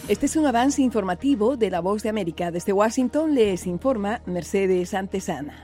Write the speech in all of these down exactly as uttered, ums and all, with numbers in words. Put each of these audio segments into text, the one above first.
Este es un avance informativo de La Voz de América. Desde Washington les informa Mercedes Antesana.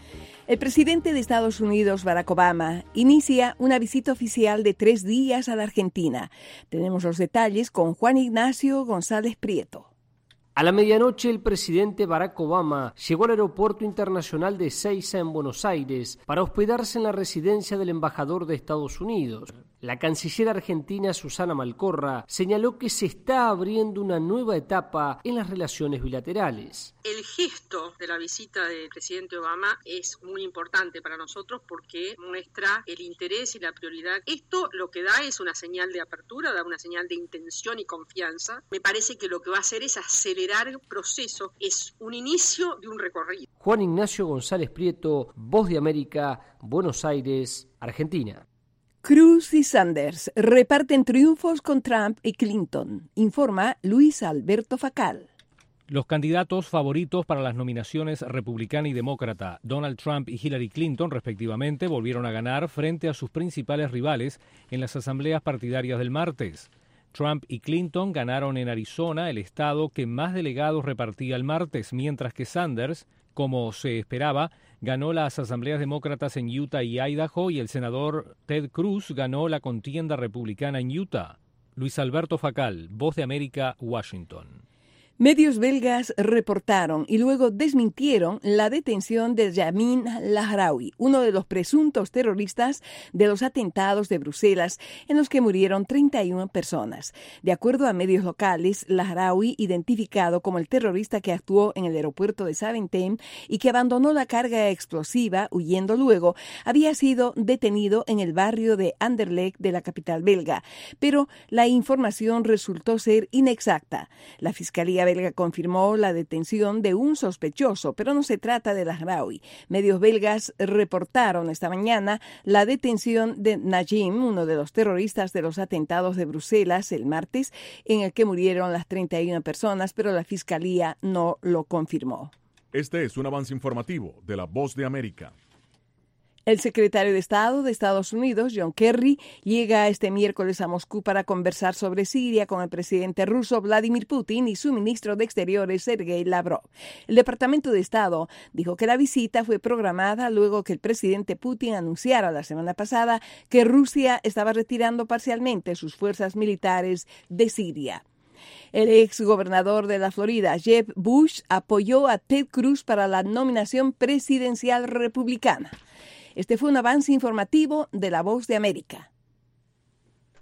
El presidente de Estados Unidos, Barack Obama, inicia una visita oficial de tres días a la Argentina. Tenemos los detalles con Juan Ignacio González Prieto. A la medianoche, el presidente Barack Obama llegó al aeropuerto internacional de Ezeiza en Buenos Aires para hospedarse en la residencia del embajador de Estados Unidos. La canciller argentina Susana Malcorra señaló que se está abriendo una nueva etapa en las relaciones bilaterales. El gesto de la visita del presidente Obama es muy importante para nosotros porque muestra el interés y la prioridad. Esto lo que da es una señal de apertura, da una señal de intención y confianza. Me parece que lo que va a hacer es acelerar el proceso, es un inicio de un recorrido. Juan Ignacio González Prieto, Voz de América, Buenos Aires, Argentina. Cruz y Sanders reparten triunfos con Trump y Clinton, informa Luis Alberto Facal. Los candidatos favoritos para las nominaciones republicana y demócrata, Donald Trump y Hillary Clinton, respectivamente, volvieron a ganar frente a sus principales rivales en las asambleas partidarias del martes. Trump y Clinton ganaron en Arizona, el estado que más delegados repartía el martes, mientras que Sanders, como se esperaba, ganó las asambleas demócratas en Utah y Idaho, y el senador Ted Cruz ganó la contienda republicana en Utah. Luis Alberto Facal, Voz de América, Washington. Medios belgas reportaron y luego desmintieron la detención de Yamin Lahraoui, uno de los presuntos terroristas de los atentados de Bruselas, en los que murieron treinta y una personas. De acuerdo a medios locales, Lahraoui, identificado como el terrorista que actuó en el aeropuerto de Zaventem y que abandonó la carga explosiva huyendo luego, había sido detenido en el barrio de Anderlecht de la capital belga. Pero la información resultó ser inexacta. La Fiscalía belga confirmó la detención de un sospechoso, pero no se trata de Lahraoui. Medios belgas reportaron esta mañana la detención de Najim, uno de los terroristas de los atentados de Bruselas el martes, en el que murieron las treinta y una personas, pero la Fiscalía no lo confirmó. Este es un avance informativo de La Voz de América. El secretario de Estado de Estados Unidos, John Kerry, llega este miércoles a Moscú para conversar sobre Siria con el presidente ruso Vladimir Putin y su ministro de Exteriores, Sergei Lavrov. El Departamento de Estado dijo que la visita fue programada luego que el presidente Putin anunciara la semana pasada que Rusia estaba retirando parcialmente sus fuerzas militares de Siria. El ex gobernador de la Florida, Jeb Bush, apoyó a Ted Cruz para la nominación presidencial republicana. Este fue un avance informativo de La Voz de América.